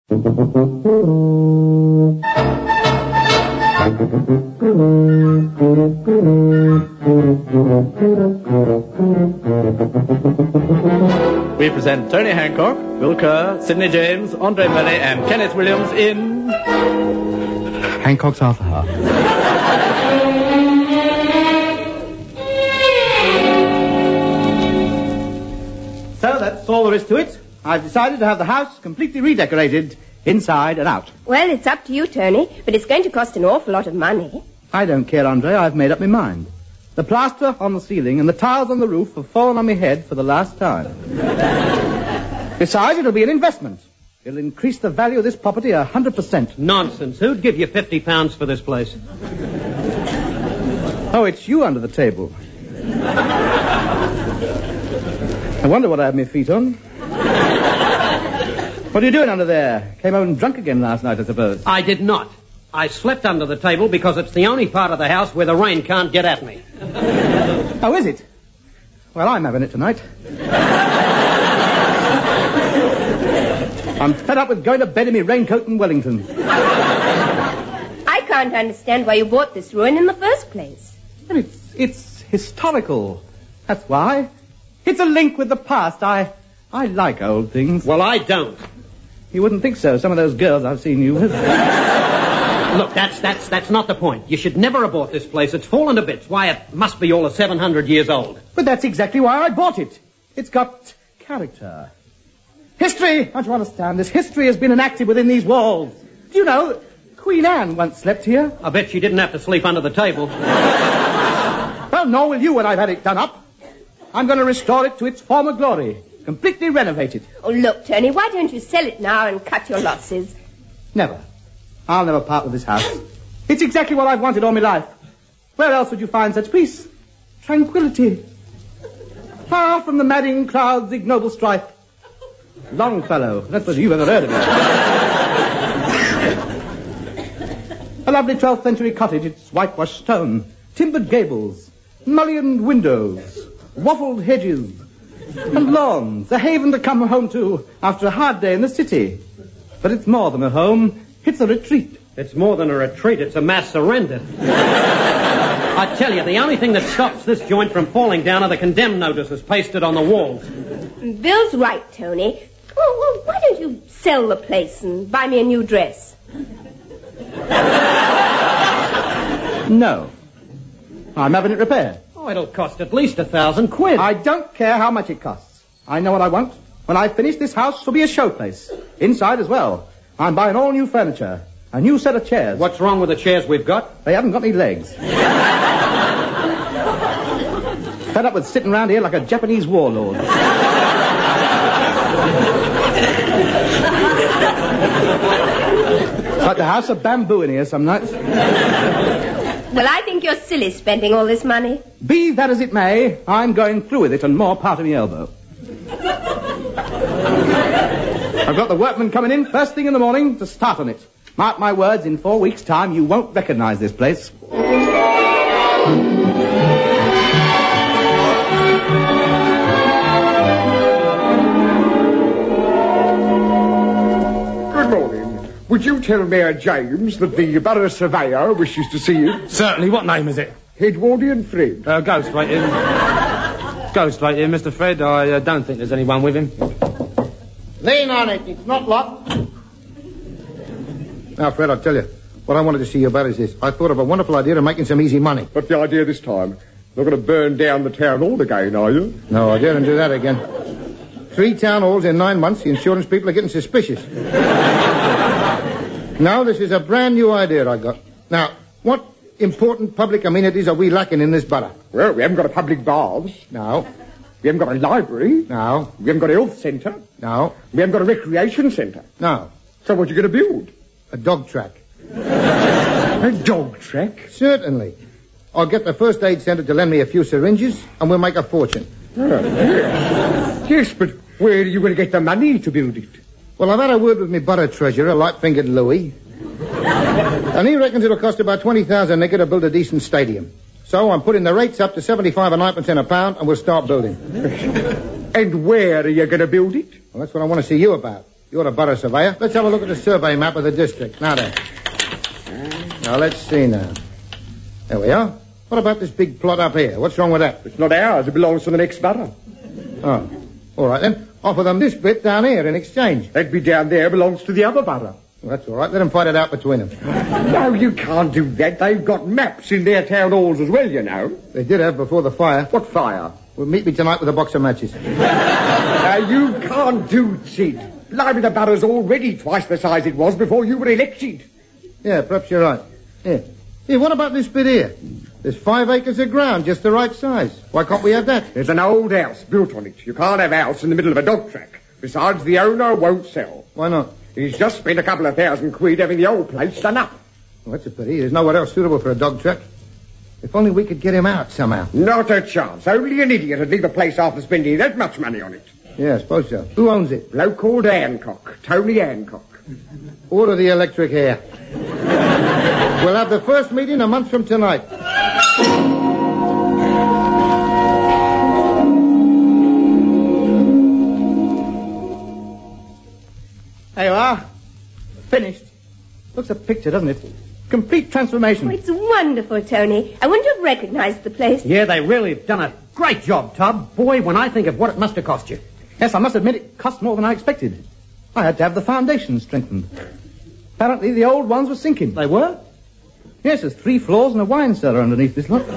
We present Tony Hancock, Will Kerr, Sidney James, Andre Melly, and Kenneth Williams in Hancock's After Half. So that's all there is to it. I've decided to have the house completely redecorated, inside and out. Well, it's up to you, Tony, but it's going to cost an awful lot of money. I don't care, Andre. I've made up my mind. The plaster on the ceiling and the tiles on the roof have fallen on my head for the last time. Besides, it'll be an investment. It'll increase the value of this property 100%. Nonsense. Who'd give you £50 for this place? Oh, it's you under the table. I wonder what I have my feet on. What are you doing under there? Came home drunk again last night, I suppose. I did not. I slept under the table because it's the only part of the house where the rain can't get at me. Oh, is it? Well, I'm having it tonight. I'm fed up with going to bed in my raincoat in Wellington. I can't understand why you bought this ruin in the first place. Well, it's historical. That's why. It's a link with the past. I like old things. Well, I don't. You wouldn't think so. Some of those girls I've seen you with. Look, that's not the point. You should never have bought this place. It's fallen to bits. Why, it must be all of 700 years old. But that's exactly why I bought it. It's got character. History, don't you understand? This history has been enacted within these walls. Do you know, Queen Anne once slept here? I bet she didn't have to sleep under the table. Well, nor will you when I've had it done up. I'm going to restore it to its former glory. Completely renovate it. Oh, look, Tony, why don't you sell it now and cut your losses? Never. I'll never part with this house. It's exactly what I've wanted all my life. Where else would you find such peace? Tranquility. Far from the madding crowd's ignoble strife. Longfellow. That's what you've ever heard of it. A lovely 12th century cottage. It's whitewashed stone. Timbered gables. Mullioned windows. Waffled hedges. And lawns. A haven to come home to after a hard day in the city. But it's more than a home. It's a retreat. It's more than a retreat. It's a mass surrender. I tell you, the only thing that stops this joint from falling down are the condemned notices pasted on the walls. Bill's right, Tony. Well, why don't you sell the place and buy me a new dress? No. I'm having it repaired. Oh, it'll cost at least £1,000. I don't care how much it costs. I know what I want. When I finish, this house will be a showplace. Inside as well. I'm buying all new furniture. A new set of chairs. What's wrong with the chairs we've got? They haven't got any legs. Fed up with sitting around here like a Japanese warlord. Like the house of bamboo in here some nights. Well, I think you're silly spending all this money. Be that as it may, I'm going through with it and more part of my elbow. I've got the workmen coming in first thing in the morning to start on it. Mark my words, in 4 weeks' time, you won't recognize this place. Good morning. Would you tell Mayor James that the Borough Surveyor wishes to see you? Certainly. What name is it? Edwardian Fred. Go straight in. Go straight in, Mr. Fred. I don't think there's anyone with him. Lean on it. It's not locked. Now, Fred, I'll tell you. What I wanted to see you about is this. I thought of a wonderful idea of making some easy money. What's the idea this time? Not going to burn down the town hall again, are you? No, I daren't do that again. 3 town halls in 9 months. The insurance people are getting suspicious. Now, this is a brand new idea I got. Now, what important public amenities are we lacking in this borough? Well, we haven't got a public baths. No. We haven't got a library. No. We haven't got a health centre. No. We haven't got a recreation centre. No. So what are you going to build? A dog track. A dog track? Certainly. I'll get the first aid centre to lend me a few syringes, and we'll make a fortune. Oh, yeah. Yes, but where are you going to get the money to build it? Well, I've had a word with my borough treasurer, light-fingered Louis. And he reckons it'll cost about 20,000 nigger to build a decent stadium. So I'm putting the rates up to 75 and 9% a pound, and we'll start building. And where are you going to build it? Well, that's what I want to see you about. You're the borough surveyor. Let's have a look at the survey map of the district. Now then. Now, let's see now. There we are. What about this big plot up here? What's wrong with that? It's not ours. It belongs to the next borough. Oh. All right, then. Offer them this bit down here in exchange. That bit down there belongs to the other borough. Well, that's all right. Let them fight it out between them. No, you can't do that. They've got maps in their town halls as well, you know. They did have before the fire. What fire? Well, meet me tonight with a box of matches. Now, you can't do it, Sid. Blimey, the borough's already twice the size it was before you were elected. Yeah, perhaps you're right. Here, what about this bit here? There's 5 acres of ground, just the right size. Why can't we have that? There's an old house built on it. You can't have a house in the middle of a dog track. Besides, the owner won't sell. Why not? He's just spent a couple of £1,000 having the old place done up. Well, that's a pity. There's nowhere else suitable for a dog track. If only we could get him out somehow. Not a chance. Only an idiot would leave a place after spending that much money on it. Yeah, I suppose so. Who owns it? Bloke called Hancock. Tony Hancock. Order the electric hair. We'll have the first meeting a month from tonight. There you are. Finished. Looks a picture, doesn't it? Complete transformation. Oh, it's wonderful, Tony. I wouldn't have recognized the place. Yeah, they really have done a great job, Tub. Boy, when I think of what it must have cost you. Yes, I must admit it cost more than I expected. I had to have the foundations strengthened. Apparently the old ones were sinking. They were? Yes, there's 3 floors and a wine cellar underneath this lot.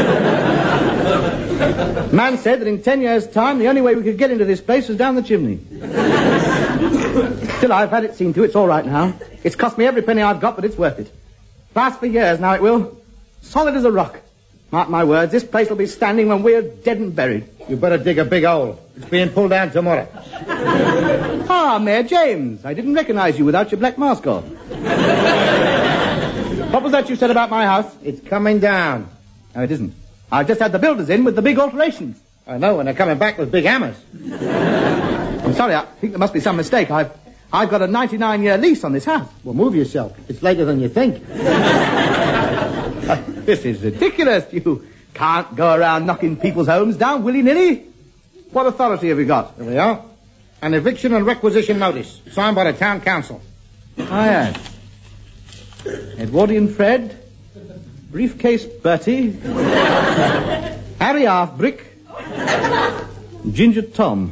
Man said that in 10 years' time, the only way we could get into this place was down the chimney. Still, I've had it seen to. It's all right now. It's cost me every penny I've got, but it's worth it. Last for years now, it will. Solid as a rock. Mark my words, this place will be standing when we're dead and buried. You better dig a big hole. It's being pulled down tomorrow. Ah, Mayor James. I didn't recognize you without your black mask on. What was that you said about my house? It's coming down. No, it isn't. I've just had the builders in with the big alterations. I know, and they're coming back with big hammers. I'm sorry, I think there must be some mistake. I've got a 99-year lease on this house. Well, move yourself. It's later than you think. This is ridiculous. You can't go around knocking people's homes down willy-nilly. What authority have you got? There we are. An eviction and requisition notice, signed by the town council. Ah, yes. Edwardian Fred, Briefcase Bertie, Harry Halfbrick, Ginger Tom.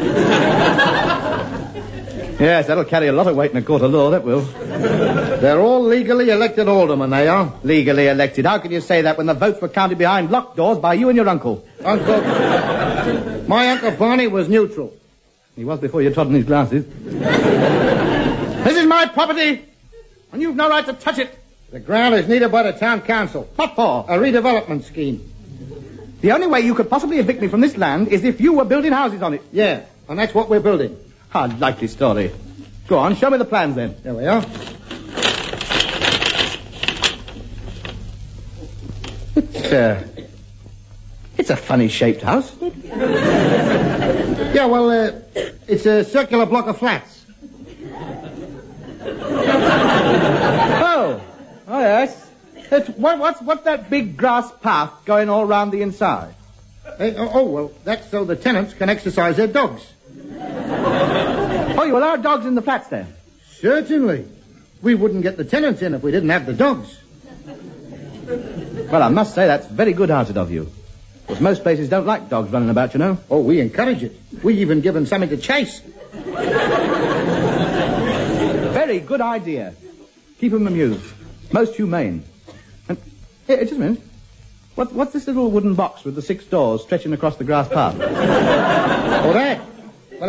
Yes, that'll carry a lot of weight in a court of law, that will. They're all legally elected aldermen, they are. Legally elected. How can you say that when the votes were counted behind locked doors by you and your uncle? Uncle? My Uncle Barney was neutral. He was before you trod in his glasses. This is my property, and you've no right to touch it. The ground is needed by the town council. What for? A redevelopment scheme. The only way you could possibly evict me from this land is if you were building houses on it. Yeah, and that's what we're building. A likely story. Go on, show me the plans then. There we are. It's a funny-shaped house. Yeah, well, it's a circular block of flats. Oh, yes. What's that big grass path going all round the inside? Well, that's so the tenants can exercise their dogs. Oh, you allow dogs in the flats then? Certainly. We wouldn't get the tenants in if we didn't have the dogs. Well, I must say that's very good-hearted of you. Because most places don't like dogs running about, you know. Oh, we encourage it. We even give them something to chase. Very good idea. Keep them amused. Most humane. And, hey, just a minute. What's this little wooden box with the 6 doors stretching across the grass path? Oh, that? Well,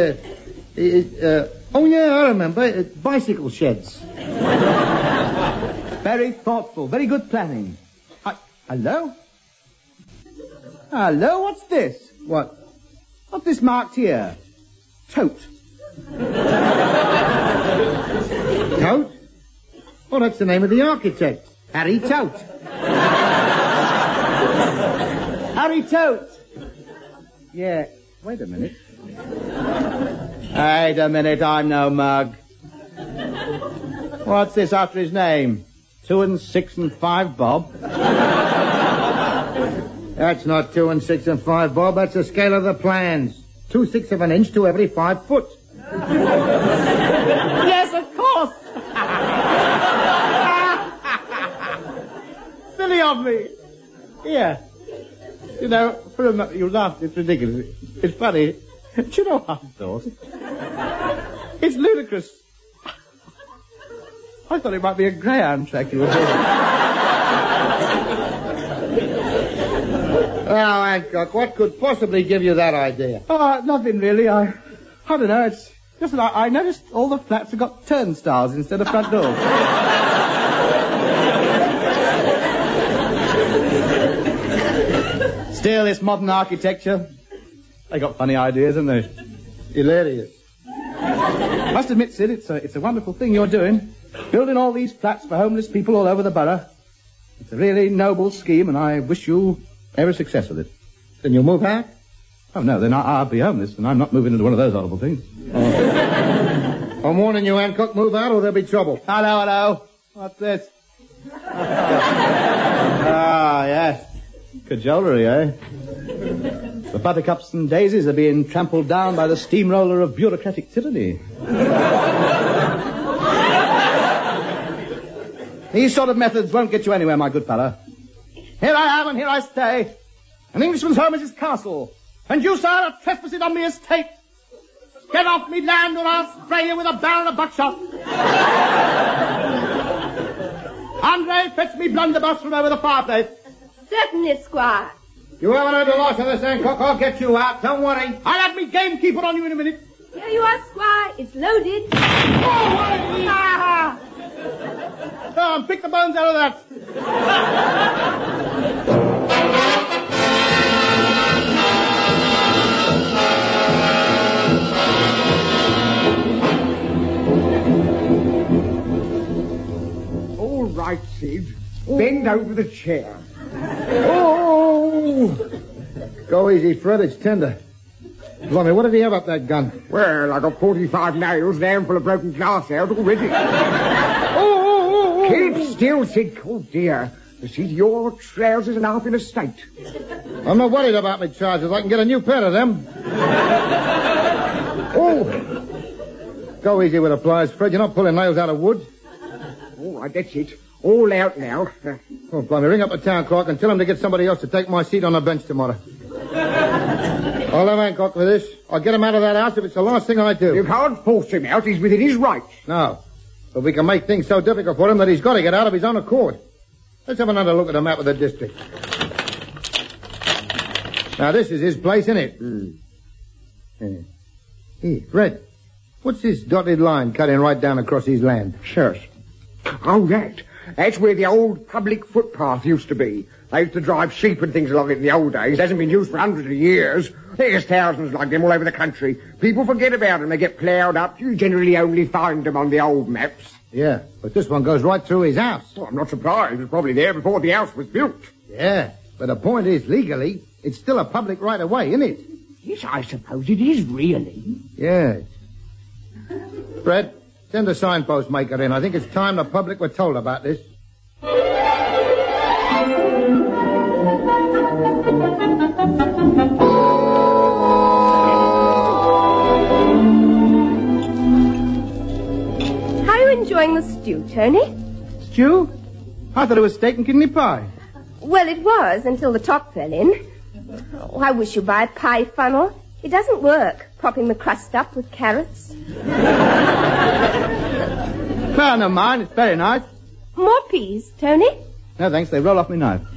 oh, yeah, I remember. It's bicycle sheds. Very thoughtful. Very good planning. Hello? Hello, what's this? What? What's this marked here? Tote. Tote? Oh, that's the name of the architect. Harry Tote. Harry Tote. Yeah. Wait a minute. Wait a minute, I'm no mug. What's this after his name? 2 and 6 and 5 Bob? That's not 2 and 6 and 5 Bob. That's the scale of the plans. 2/6 of an inch to every 5 foot. of me. Here. You know, for a moment you laughed. It's ridiculous. It's funny. Do you know what I thought? It's ludicrous. I thought it might be a greyhound track you were doing. Now, Hancock, what could possibly give you that idea? Oh, nothing really. I don't know. It's just that I noticed all the flats have got turnstiles instead of front doors. Still, this modern architecture, they got funny ideas, haven't they? Hilarious. Must admit, Sid, it's a wonderful thing you're doing. Building all these flats for homeless people all over the borough. It's a really noble scheme, and I wish you every success with it. Then you'll move out? Oh, no, then I'll be homeless, and I'm not moving into one of those horrible things. Oh. I'm warning you, Hancock, move out or there'll be trouble. Hello. What's this? Ah, yes. Cajolery, eh? The buttercups and daisies are being trampled down by the steamroller of bureaucratic tyranny. These sort of methods won't get you anywhere, my good fellow. Here I am and here I stay. An Englishman's home is his castle. And you, sir, are trespassing on me estate. Get off me land or I'll spray you with a barrel of buckshot. Andre, fetch me blunderbuss from over the fireplace. Certainly, Squire. You haven't heard the last of this, Hancock. I'll get you out. Don't worry. I'll have me gamekeeper on you in a minute. Here you are, Squire. It's loaded. Go on, pick the bones out of that. All right, Sid. Bend over the chair. Oh! Go easy, Fred. It's tender. Blimey, what did he have up that gun? Well, I got 45 nails and a handful of broken glass out already. Keep still, Sid. Oh, dear. You see, your trousers and half in a state. I'm not worried about my trousers. I can get a new pair of them. Oh! Go easy with the pliers, Fred. You're not pulling nails out of wood. All right, that's it. All out now. Oh, blimey, ring up the town clerk and tell him to get somebody else to take my seat on the bench tomorrow. I'll have Hancock for this. I'll get him out of that house if it's the last thing I do. You can't force him out. He's within his rights. No. But we can make things so difficult for him that he's got to get out of his own accord. Let's have another look at the map of the district. Now, this is his place, isn't it? Hey, Fred, what's this dotted line cutting right down across his land? Shush. Oh, that's where the old public footpath used to be. They used to drive sheep and things along it in the old days. It hasn't been used for hundreds of years. There's thousands like them all over the country. People forget about them. They get ploughed up. You generally only find them on the old maps. Yeah, but this one goes right through his house. Well, I'm not surprised. It was probably there before the house was built. Yeah, but the point is, legally, it's still a public right-of-way, isn't it? Yes, I suppose it is, really. Yes. Fred, send a signpost maker in. I think it's time the public were told about this. How are you enjoying the stew, Tony? Stew? I thought it was steak and kidney pie. Well, it was until the top fell in. Oh, I wish you'd buy a pie funnel. It doesn't work, propping the crust up with carrots. Well, no mind. It's very nice. More peas, Tony? No, thanks. They roll off my knife.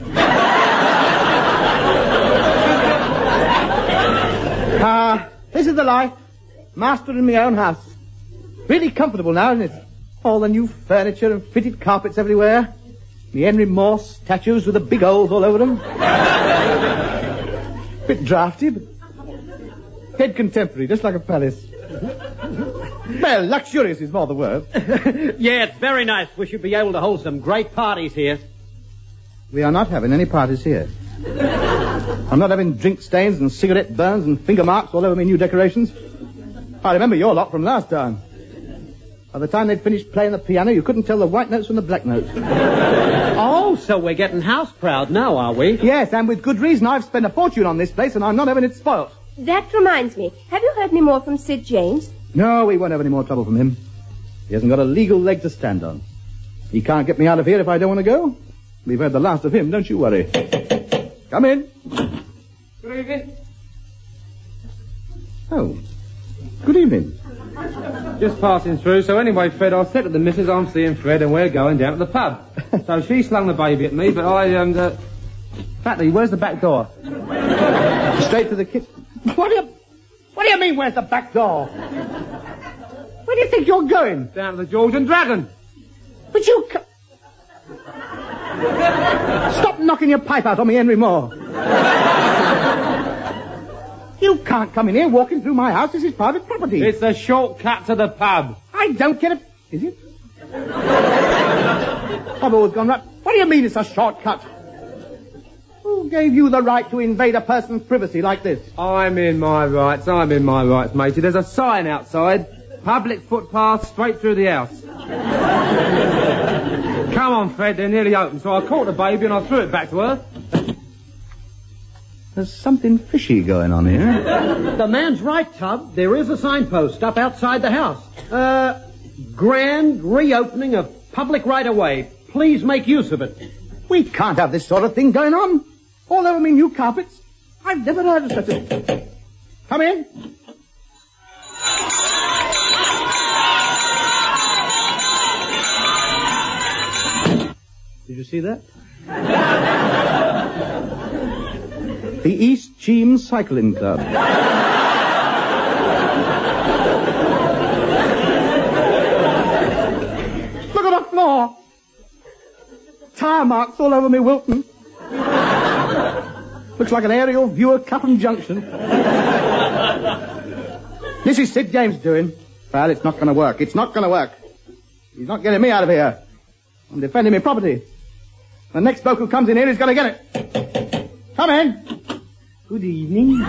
This is the life. Master in my own house. Really comfortable now, isn't it? All the new furniture and fitted carpets everywhere. The Henry Morse statues with the big holes all over them. Bit drafty, but head contemporary, just like a palace. Well, luxurious is more the word. Yeah, it's very nice. We should be able to hold some great parties here. We are not having any parties here. I'm not having drink stains and cigarette burns and finger marks all over my new decorations. I remember your lot from last time. By the time they'd finished playing the piano, you couldn't tell the white notes from the black notes. Oh, so we're getting house proud now, are we? Yes, and with good reason. I've spent a fortune on this place, and I'm not having it spoilt. That reminds me. Have you heard any more from Sid James? No, we won't have any more trouble from him. He hasn't got a legal leg to stand on. He can't get me out of here if I don't want to go. We've heard the last of him, don't you worry. Come in. Good evening. Oh, good evening. Just passing through. So anyway, Fred, I said to the missus I'm seeing Fred and we're going down to the pub. So she slung the baby at me, but Fatty, where's the back door? Straight to the kitchen. What do you mean, where's the back door? Where do you think you're going? Down to the George and Dragon. But you... Stop knocking your pipe out on me, Henry Moore. You can't come in here walking through my house. This is private property. It's a shortcut to the pub. I don't get it. Is it? I've always gone right. What do you mean it's a shortcut? Who gave you the right to invade a person's privacy like this? I'm in my rights, matey. There's a sign outside. Public footpath straight through the house. Come on, Fred, they're nearly open. So I caught the baby and I threw it back to her. There's something fishy going on here. The man's right, Tub. There is a signpost up outside the house. Grand reopening of public right-of-way. Please make use of it. We can't have this sort of thing going on. All over me new carpets. I've never heard of such a... Come in. Did you see that? The East Cheam Cycling Club. Look at the floor. Tire marks all over me, Wilton. Looks like an aerial view of Clapham Junction. This is Sid James doing. Well, it's not going to work. It's not going to work. He's not getting me out of here. I'm defending my property. The next bloke who comes in here is going to get it. Come in. Good evening.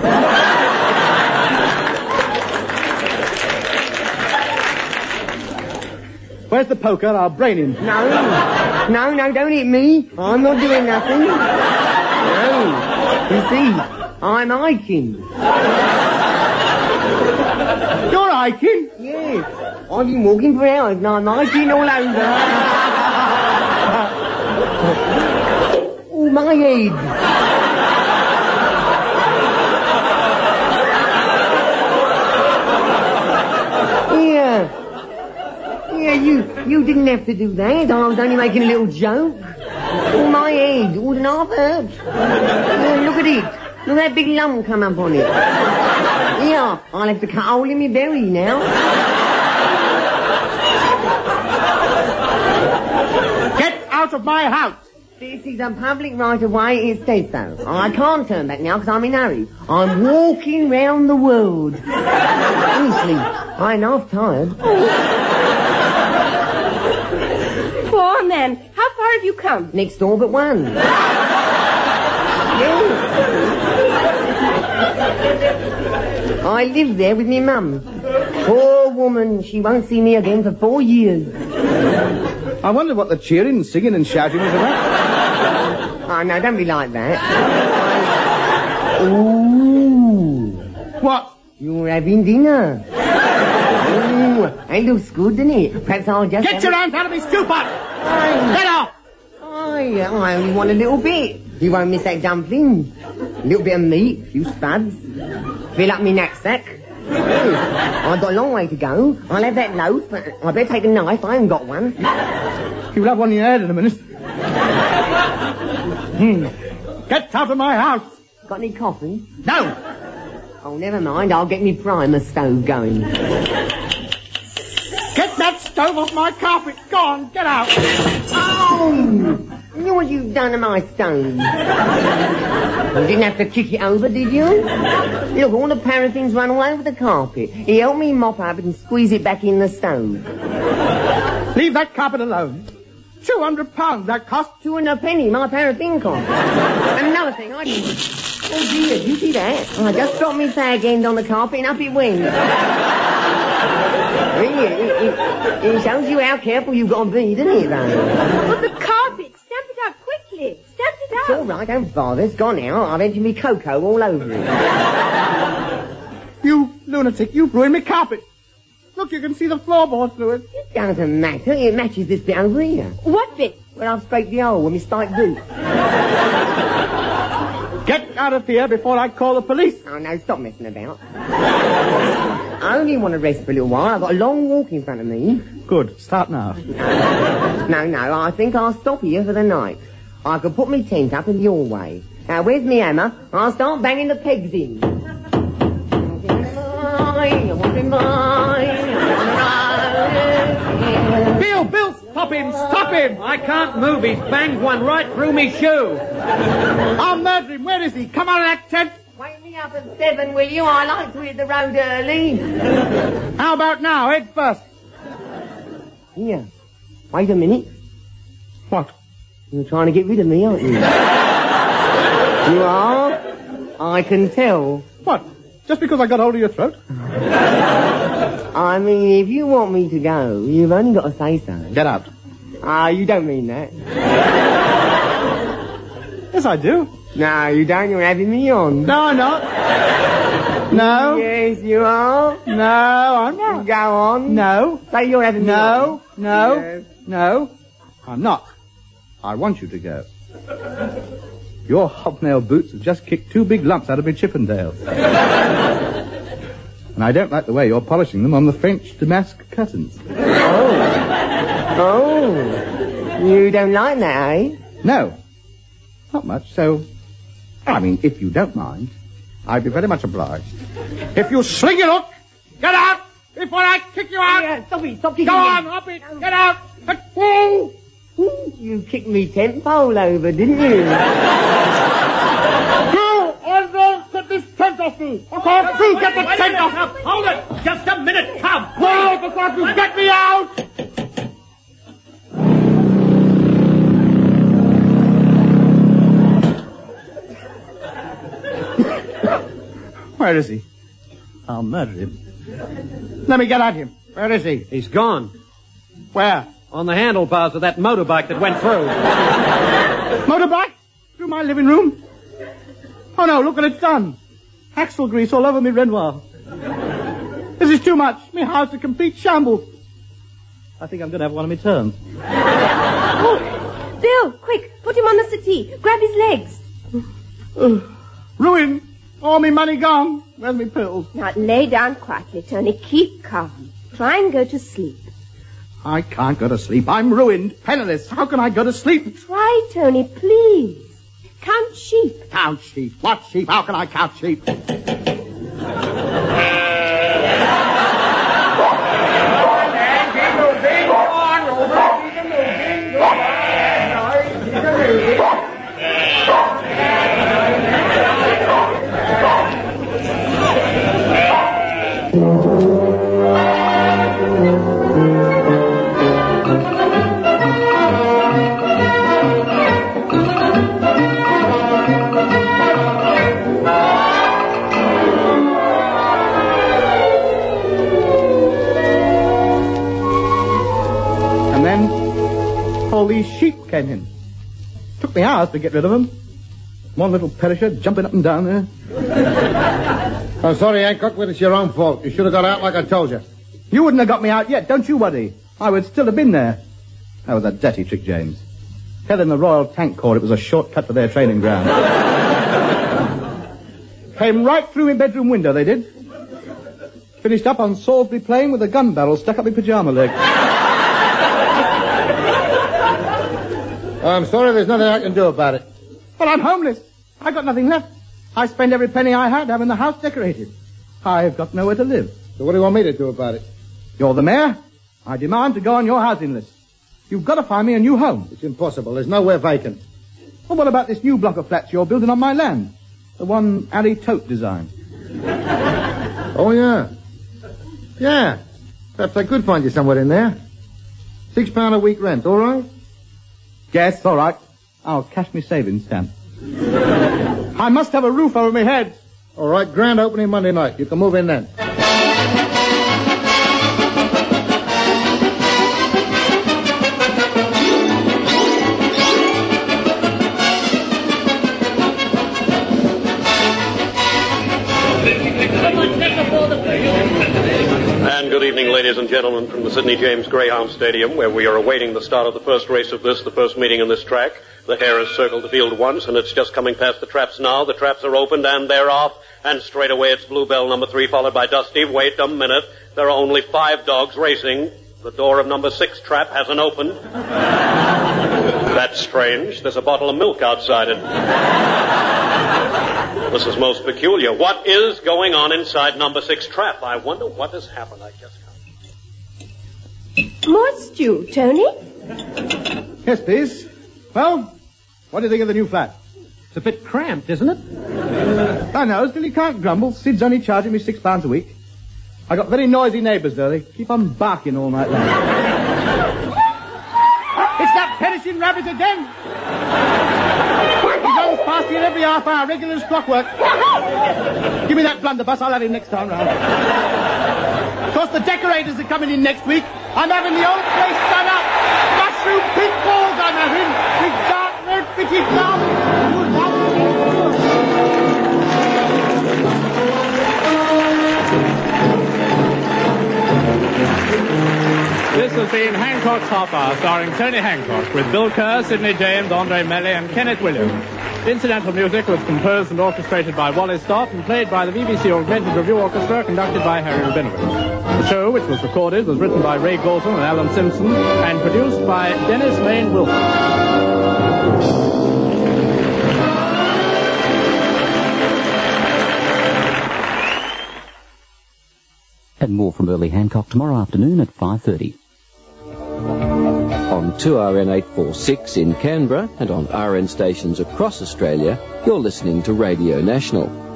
Where's the poker? I'll brain him. No, don't hit me. I'm not doing nothing. No. You see, I'm hiking. You're hiking? Yes. I've been walking for hours and I'm hiking all over. Oh, my head. Yeah, you didn't have to do that. I was only making a little joke. Oh, my head. Wouldn't half hurt. Yeah, look at it. Look at that big lump come up on it. Yeah, I'll have to cut a hole in my berry now. Get out of my house. This is a public right-of-way, it says so. I can't turn back now because I'm in a hurry. I'm walking round the world. Honestly, I ain't half tired. Poor man. How far have you come? Next door but one. Yeah. I live there with me mum. Poor woman, she won't see me again for 4 years. I wonder what the cheering, singing and shouting was about. Oh, no, don't be like that. Ooh. What? You're having dinner. Ooh, it looks good, doesn't it? Perhaps I'll just... Get your hands out of me, stew pot! Get off! I only want a little bit. You won't miss that dumpling. A little bit of meat, a few spuds. Fill up me knapsack. I've got a long way to go. I'll have that loaf, but I better take a knife. I haven't got one. You'll have one in your head in a minute. Get out of my house. Got any coffee? No. Oh, never mind. I'll get me primer stove going. Get that stove off my carpet. Go on, get out. Oh! Look what you've done to my stove. You didn't have to kick it over, did you? Look, all the paraffins run all over the carpet. He helped me mop up and squeeze it back in the stove. Leave that carpet alone. £200 that cost. 200 penny, my paraffin cost. And another thing, I didn't... Oh, dear, did you see that? I just dropped my fag end on the carpet and up it went. It shows you how careful you've got to be, doesn't it, though? But the carpet. Stamp it out quickly. Stamp it out. It's all right, don't bother. It's gone now. I've emptied me cocoa all over it. You lunatic, you've ruined my carpet. Look, you can see the floorboard through it. It doesn't matter. It matches this bit over here. What bit? Where I've scraped the hole with my spiked boot. Get out of here before I call the police. Oh, no, stop messing about. I only want to rest for a little while. I've got a long walk in front of me. Good. Start now. No, I think I'll stop here for the night. I could put my tent up in your way. Now, where's me hammer? I'll start banging the pegs in. Bill, stop him! I can't move. He's banged one right through me shoe. I'll murder him. Where is he? Come out of that tent. Wake me up at 7, will you? I like to hit the road early. How about now? Head first. Here. Wait a minute. What? You're trying to get rid of me, aren't you? You are? I can tell. What? Just because I got hold of your throat? I mean, if you want me to go, you've only got to say so. Get out. You don't mean that. Yes, I do. No, you don't. You're having me on. No, I'm not. No. Yes, you are. No, I'm not. Go on. No. Say you're having me on. No. I'm not. I want you to go. Your hobnail boots have just kicked 2 big lumps out of my Chippendales. And I don't like the way you're polishing them on the French damask curtains. Oh. You don't like that, eh? No. Not much, so... I mean, if you don't mind, I'd be very much obliged. If you sling your hook, get out before I kick you out! Yeah, stop kicking Go me. on, hop it, get out! Woo! You kicked me tent pole over, didn't you? Get this tent off me! I can't see, get the tent off! Hold it! Just a minute, Tom! Wait, before you get me out! Where is he? I'll murder him. Let me get at him. Where is he? He's gone. Where? On the handlebars of that motorbike that went through. Motorbike? Through my living room? Oh, no, look what it's done. Axle grease all over me Renoir. This is too much. Me house a complete shambles. I think I'm going to have one of my turns. Oh, Bill, quick, put him on the settee. Grab his legs. Ruined. All me money gone. Where's me pills? Now, lay down quietly, Tony. Keep calm. Try and go to sleep. I can't go to sleep. I'm ruined. Penniless. How can I go to sleep? Try, Tony, please. Count sheep. Count sheep? What sheep? How can I count sheep? All these sheep came in. Took me hours to get rid of them. One little perisher jumping up and down there. I'm sorry, Hancock, but it's your own fault. You should have got out like I told you. You wouldn't have got me out yet, don't you worry. I would still have been there. That was a dirty trick, James. Telling the Royal Tank Corps it was a shortcut to their training ground. Came right through my bedroom window, they did. Finished up on Salisbury Plain with a gun barrel stuck up my pyjama leg. I'm sorry, there's nothing I can do about it. Well, I'm homeless. I got nothing left. I spent every penny I had having the house decorated. I've got nowhere to live. So what do you want me to do about it? You're the mayor. I demand to go on your housing list. You've got to find me a new home. It's impossible. There's nowhere vacant. Well, what about this new block of flats you're building on my land? The one Harry Tote designed. Oh, yeah. Yeah. Perhaps I could find you somewhere in there. £6 a week rent, all right? Yes, all right. I'll cash me savings stamp. I must have a roof over my head. All right, grand opening Monday night. You can move in then. And good evening, ladies and gentlemen, from the Sidney James Greyhound Stadium, where we are awaiting the start of the first race of the first meeting in this track. The hare has circled the field once, and it's just coming past the traps now. The traps are opened, and they're off. And straight away it's Bluebell, number 3, followed by Dusty. Wait a minute. There are only 5 dogs racing. The door of number 6 trap hasn't opened. That's strange. There's a bottle of milk outside it. This is most peculiar. What is going on inside number 6 trap? I wonder what has happened. I just can't. More stew, Tony? Yes, please. Well, what do you think of the new flat? It's a bit cramped, isn't it? I know, still you can't grumble. Sid's only charging me £6 a week. I got very noisy neighbours, though. They keep on barking all night long. It's that perishing rabbit again! He goes past here every half hour, regular as clockwork. Give me that blunderbuss, I'll have him next time round. Of course, the decorators are coming in next week. I'm having the old place done up. Mushroom pink balls I'm having, with dark red fitted flowers. This has been Hancock's Half Hour, starring Tony Hancock, with Bill Kerr, Sidney James, Andre Melly, and Kenneth Williams. Incidental music was composed and orchestrated by Wally Stott and played by the BBC Augmented Review Orchestra, conducted by Harry Rabinovich. The show, which was recorded, was written by Ray Galton and Alan Simpson, and produced by Dennis Lane Wilson. And more from Early Hancock tomorrow afternoon at 5:30. On 2RN 846 in Canberra and on RN stations across Australia, you're listening to Radio National.